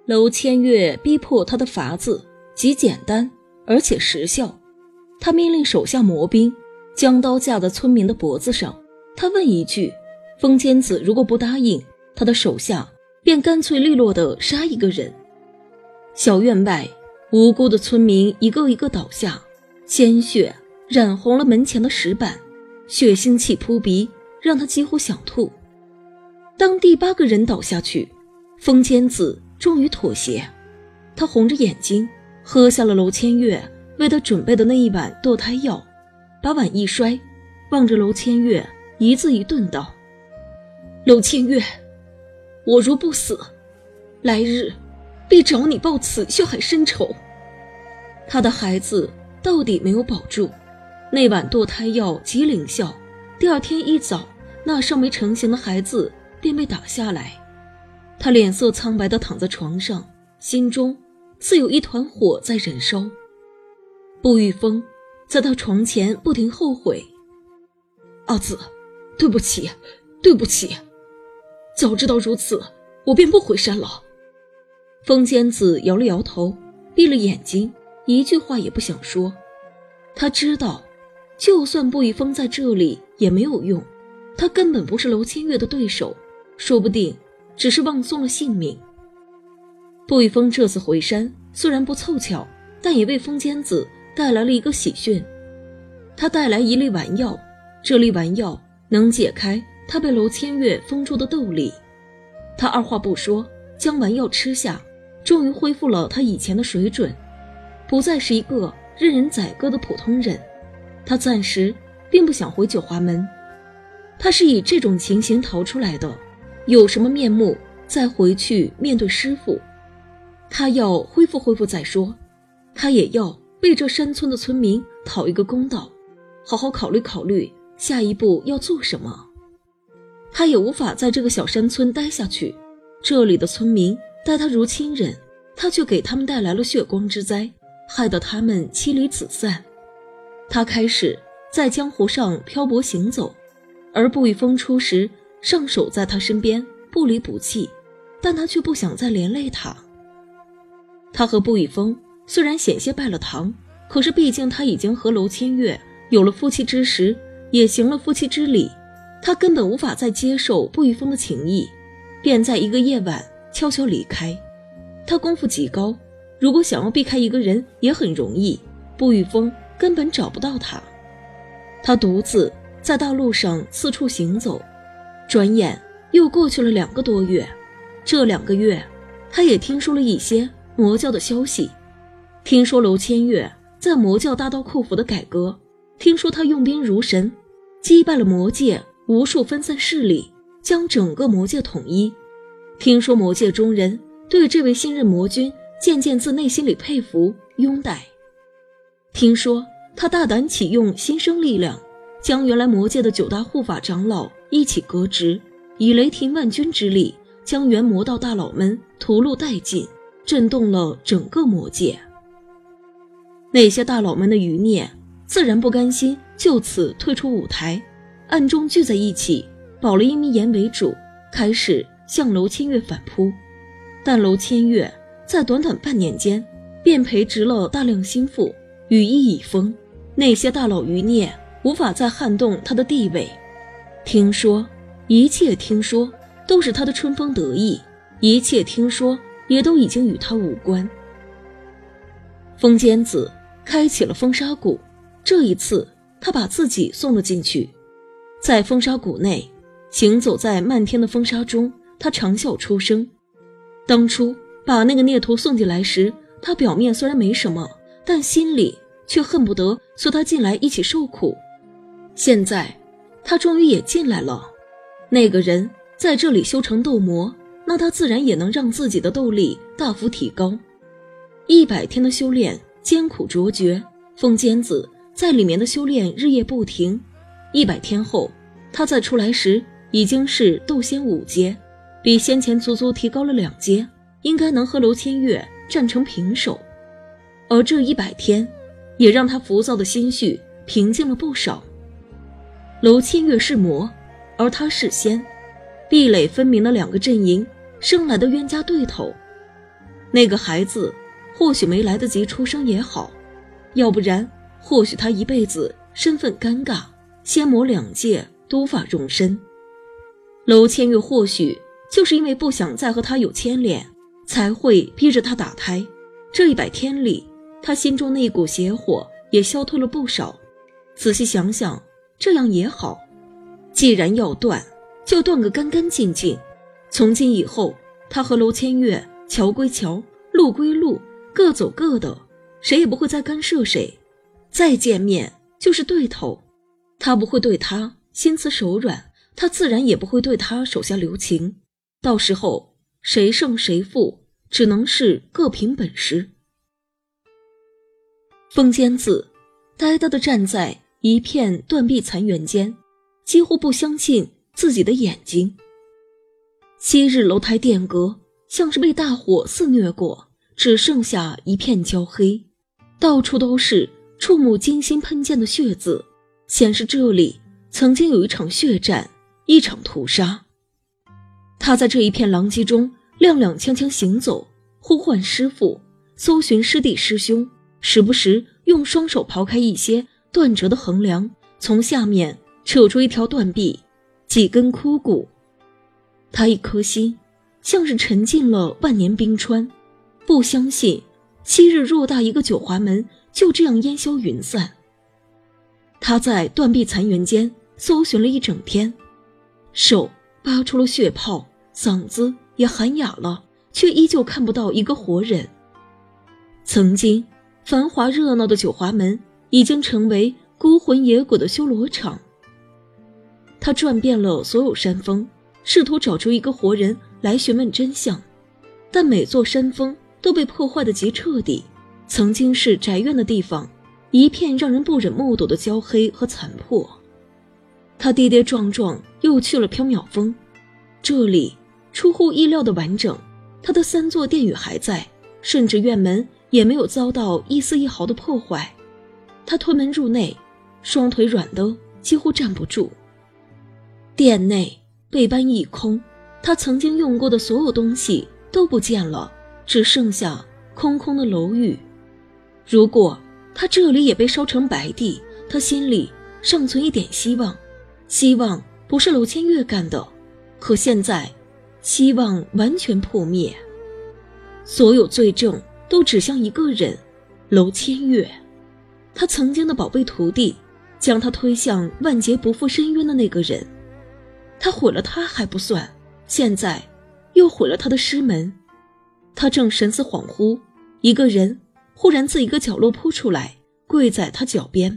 楼千月逼迫他的法子极简单而且实效，他命令手下魔兵将刀架在村民的脖子上，他问一句，风间子如果不答应，他的手下便干脆利落地杀一个人。小院外无辜的村民一个一个倒下，鲜血染红了门前的石板，血腥气扑鼻，让他几乎想吐。当第8个人倒下去，风间子终于妥协，他红着眼睛喝下了楼千月为他准备的那一碗堕胎药，把碗一摔，望着楼千月一字一顿道：楼千月，我若不死，来日必找你报此血海深仇。他的孩子到底没有保住，那碗堕胎药极灵效，第2天一早，那尚没成型的孩子便被打下来。他脸色苍白地躺在床上，心中似有一团火在燃烧。步玉峰在他床前不停后悔：阿子，对不起，对不起，早知道如此，我便不回山了。风间子摇了摇头，闭了眼睛，一句话也不想说。他知道就算步玉峰在这里也没有用，他根本不是楼千月的对手，说不定只是忘送了性命。步玉峰这次回山虽然不凑巧，但也为风间子带来了一个喜讯。他带来一粒丸药，这粒丸药能解开他被楼千月封住的斗力。他二话不说将丸药吃下，终于恢复了他以前的水准，不再是一个任人宰割的普通人。他暂时并不想回九华门，他是以这种情形逃出来的，有什么面目再回去面对师父。他要恢复再说，他也要为这山村的村民讨一个公道，好好考虑考虑下一步要做什么。他也无法在这个小山村待下去，这里的村民待他如亲人，他却给他们带来了血光之灾，害得他们妻离子散。他开始在江湖上漂泊行走，而步玉峰初时上守在他身边不离不弃，但他却不想再连累他。他和步玉峰虽然险些拜了堂，可是毕竟他已经和楼千月有了夫妻之实，也行了夫妻之礼，他根本无法再接受步玉峰的情谊，便在一个夜晚悄悄离开。他功夫极高，如果想要避开一个人也很容易，步玉峰根本找不到他。他独自在大路上四处行走，转眼又过去了2个多月。这2个月，他也听说了一些魔教的消息，听说楼千月在魔教大刀阔斧的改革，听说他用兵如神，击败了魔界无数分散势力，将整个魔界统一。听说魔界中人对这位新任魔君渐渐自内心里佩服拥戴。听说他大胆启用新生力量，将原来魔界的9大护法长老一起革职，以雷霆万钧之力将原魔道大佬们屠戮殆尽，震动了整个魔界。那些大佬们的余孽自然不甘心就此退出舞台，暗中聚在一起，保了殷迷岩为主，开始向楼千月反扑。但楼千月在短短半年间便培植了大量心腹，羽翼已丰，那些大佬余孽无法再撼动他的地位。听说，一切听说都是他的春风得意，一切听说也都已经与他无关。风间子开启了风沙谷，这一次他把自己送了进去。在风沙谷内，行走在漫天的风沙中，他长啸出声。当初把那个孽徒送进来时，他表面虽然没什么，但心里却恨不得随他进来一起受苦。现在他终于也进来了，那个人在这里修成斗魔，那他自然也能让自己的斗力大幅提高。100天的修炼艰苦卓绝，风间子在里面的修炼日夜不停。100天后，他再出来时已经是斗仙5阶，比先前足足提高了2阶，应该能和楼千月战成平手。而这100天也让他浮躁的心绪平静了不少。楼千月是魔，而他是仙，壁垒分明的2个阵营，生来的冤家对头。 那个孩子或许没来得及出生也好，要不然或许他一辈子身份尴尬，仙魔两界都无法容身。娄千月或许就是因为不想再和他有牵连，才会逼着他打胎。这100天里，他心中那股邪火也消退了不少。仔细想想，这样也好，既然要断，就断个干干净净。从今以后，他和娄千月桥归桥，路归路，各走各的，谁也不会再干涉谁。再见面就是对头，他不会对他心慈手软，他自然也不会对他手下留情。到时候谁胜谁负，只能是各凭本事。风间子呆呆地站在一片断壁残垣间，几乎不相信自己的眼睛。昔日楼台殿阁像是被大火肆虐过，只剩下一片焦黑，到处都是触目惊心喷溅的血渍，显示这里曾经有一场血战，一场屠杀。他在这一片狼藉中踉踉跄跄行走，呼唤师父，搜寻师弟师兄，时不时用双手刨开一些断折的横梁，从下面扯出一条断壁，几根枯骨。他一颗心像是沉进了万年冰川，不相信昔日偌大一个九华门就这样烟消云散。他在断壁残垣间搜寻了一整天，手扒出了血泡，嗓子也喊哑了，却依旧看不到一个活人。曾经繁华热闹的九华门已经成为孤魂野鬼的修罗场。他转遍了所有山峰，试图找出一个活人来询问真相，但每座山峰都被破坏得极彻底。曾经是宅院的地方，一片让人不忍目睹的焦黑和残破。他跌跌撞撞又去了缥缈峰，这里出乎意料的完整，他的3座殿宇还在，甚至院门也没有遭到一丝一毫的破坏。他推门入内，双腿软得几乎站不住。殿内被搬一空，他曾经用过的所有东西都不见了，只剩下空空的楼宇。如果他这里也被烧成白地，他心里尚存一点希望，希望不是娄千月干的。可现在希望完全破灭，所有罪证都指向一个人，娄千月。他曾经的宝贝徒弟，将他推向万劫不复深渊的那个人。他毁了他还不算，现在又毁了他的师门。他正神思恍惚，一个人忽然自一个角落扑出来，跪在他脚边。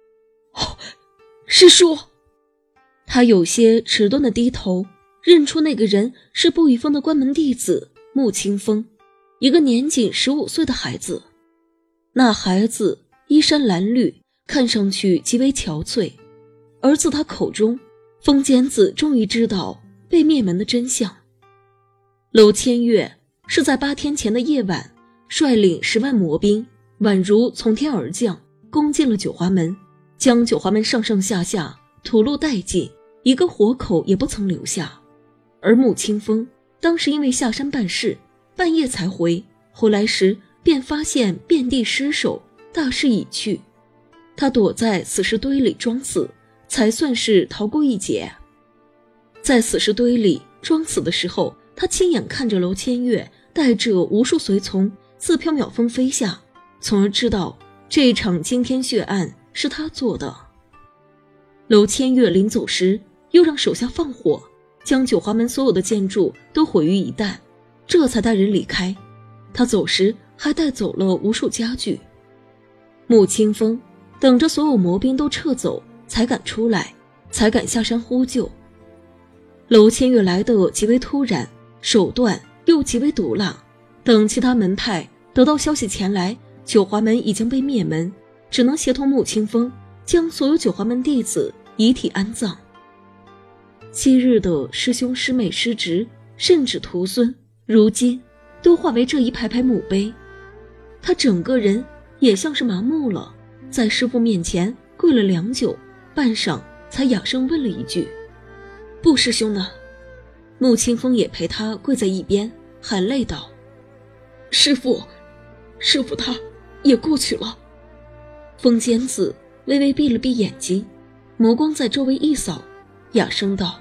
师叔！他有些迟钝地低头，认出那个人是不雨峰的关门弟子穆清风，一个年仅15岁的孩子。那孩子衣衫褴褛，看上去极为憔悴，而自他口中，风间子终于知道被灭门的真相。娄千月是在8天前的夜晚，率领10万魔兵，宛如从天而降，攻进了九华门，将九华门上上下下屠戮殆尽，一个活口也不曾留下。而穆清风当时因为下山办事，半夜才回来时便发现遍地尸首，大势已去。他躲在死尸堆里装死，才算是逃过一劫。在死尸堆里装死的时候，他亲眼看着娄千月带着无数随从自缥缈峰飞下，从而知道这场惊天血案是他做的。娄千月临走时又让手下放火，将九华门所有的建筑都毁于一旦，这才带人离开。他走时还带走了无数家具。穆清风等着所有魔兵都撤走，才敢出来，才敢下山呼救。娄千月来得极为突然，手段又极为毒辣。等其他门派得到消息前来，九华门已经被灭门，只能协同穆清风将所有九华门弟子遗体安葬。昔日的师兄师妹师侄甚至徒孙，如今都化为这一排排墓碑。他整个人也像是麻木了，在师父面前跪了良久，半晌才哑声问了一句：不师兄呢？穆清风也陪他跪在一边，含泪道： 师父他也过去了。风间子微微闭了闭眼睛，眸光在周围一扫，哑声道：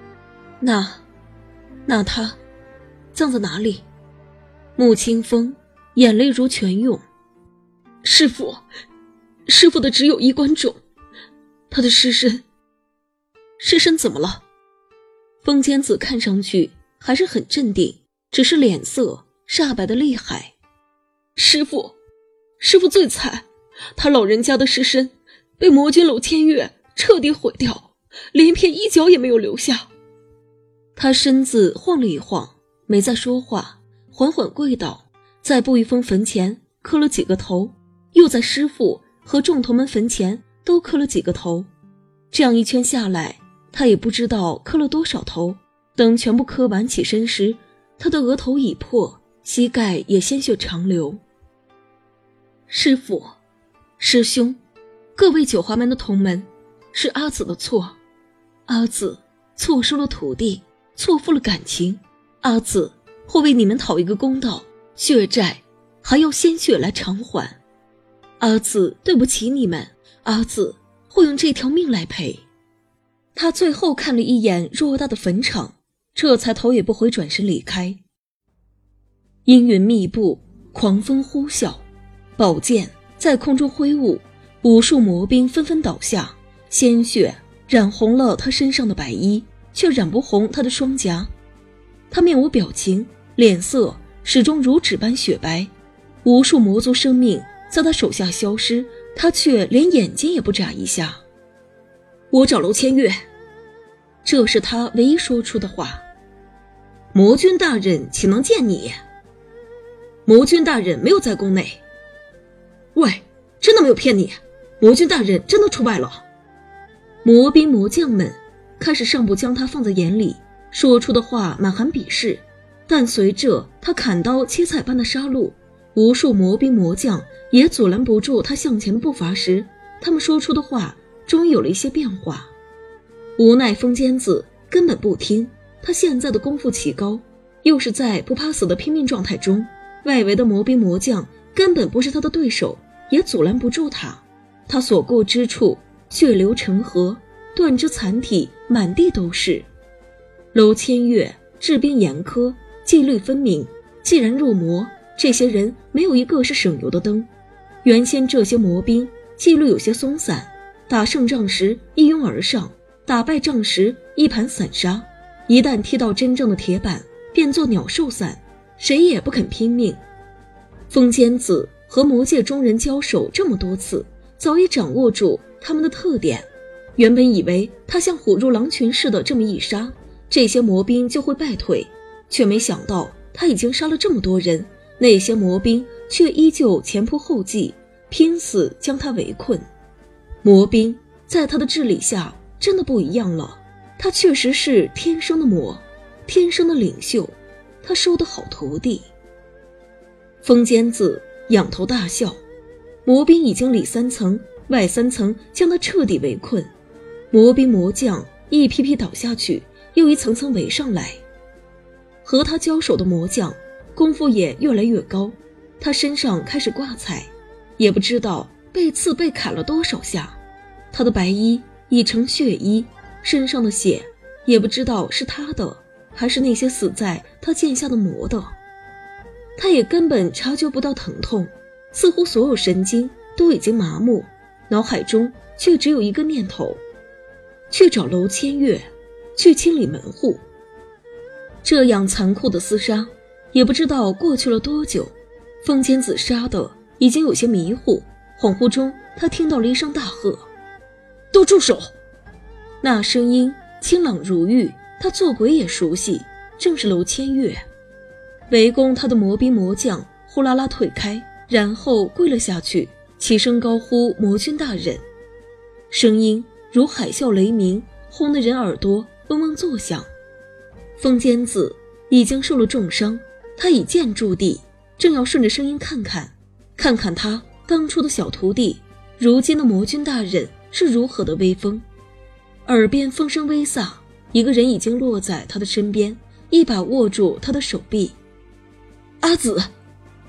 那他葬在哪里？穆清风眼泪如泉涌。师父的只有衣冠冢，他的尸身怎么了？风间子看上去还是很镇定，只是脸色煞白的厉害。师父最惨，他老人家的尸身被魔君楼千月彻底毁掉，连片衣角也没有留下。他身子晃了一晃，没再说话，缓缓跪倒，在布玉峰坟前磕了几个头，又在师父和众童们坟前都磕了几个头。这样一圈下来，他也不知道磕了多少头。等全部磕完起身时，他的额头已破，膝盖也鲜血长流。师父，师兄，各位九华门的同门，是阿紫的错。阿紫错收了徒弟，错付了感情，阿紫会为你们讨一个公道，血债还要鲜血来偿还。阿紫对不起你们，阿紫会用这条命来赔。他最后看了一眼偌大的坟场，这才头也不回转身离开。阴云密布，狂风呼啸，宝剑在空中挥舞，无数魔兵纷纷倒下，鲜血染红了他身上的白衣，却染不红他的双颊。他面无表情，脸色始终如纸般雪白。无数魔族生命在他手下消失，他却连眼睛也不眨一下。我找楼千月，这是他唯一说出的话。魔君大人岂能见你？魔君大人没有在宫内。喂，真的没有骗你，魔君大人真的出外了。魔兵魔将们开始尚不将他放在眼里，说出的话满含鄙视，但随着他砍刀切菜般的杀戮，无数魔兵魔将也阻拦不住他向前的步伐时，他们说出的话终于有了一些变化。无奈风间子根本不听，他现在的功夫奇高，又是在不怕死的拼命状态中，外围的魔兵魔将根本不是他的对手，也阻拦不住他。他所过之处血流成河，断肢残体满地都是。楼千月治兵严苛，纪律分明，既然入魔，这些人没有一个是省油的灯。原先这些魔兵纪律有些松散，打胜仗时一拥而上，打败仗时一盘散沙，一旦踢到真正的铁板，便作鸟兽散，谁也不肯拼命。风间子和魔界中人交手这么多次，早已掌握住他们的特点。原本以为他像虎入狼群似的这么一杀，这些魔兵就会败退，却没想到他已经杀了这么多人，那些魔兵却依旧前仆后继，拼死将他围困。魔兵在他的治理下真的不一样了，他确实是天生的魔，天生的领袖，他收的好徒弟。风间子仰头大笑，魔兵已经里3层外3层将他彻底围困，魔兵魔将一批批倒下去，又一层层围上来。和他交手的魔将功夫也越来越高，他身上开始挂彩，也不知道被刺被砍了多少下，他的白衣已成血衣，身上的血也不知道是他的还是那些死在他剑下的魔的。他也根本察觉不到疼痛，似乎所有神经都已经麻木，脑海中却只有一个念头，去找楼千月，去清理门户。这样残酷的厮杀也不知道过去了多久，风间子杀的已经有些迷糊，恍惚中他听到了一声大喝：都住手！那声音清朗如玉，他做鬼也熟悉，正是楼千月。围攻他的魔兵魔将呼啦啦退开，然后跪了下去，齐声高呼魔君大人。声音如海啸雷鸣，轰得人耳朵嗡嗡作响。风间子已经受了重伤，他以剑驻地，正要顺着声音看看他当初的小徒弟，如今的魔君大人是如何的威风。耳边风声微飒，一个人已经落在他的身边，一把握住他的手臂。阿紫！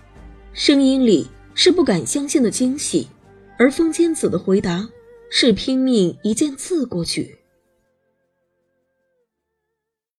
声音里是不敢相信的惊喜，而风间子的回答是拼命一剑刺过去。